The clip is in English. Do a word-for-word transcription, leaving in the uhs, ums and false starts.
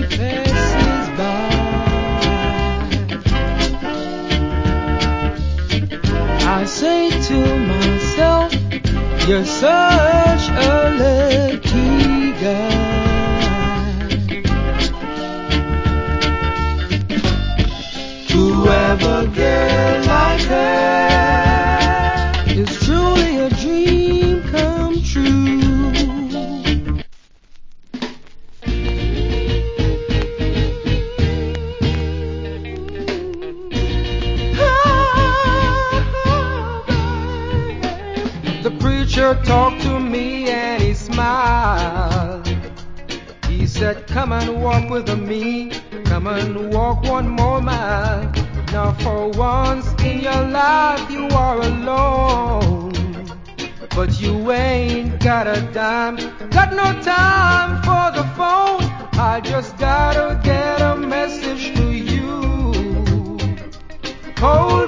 he passes by. I say to myself, you're such a lucky guy. To ever get like her is truly a dream come true. The preacher talked to me and he smiled. He said, come and walk with me, come and walk one more mile. Now for once in your life you are alone, but you ain't got a dime, got no time for the phone. I just gotta get a message to you. Hold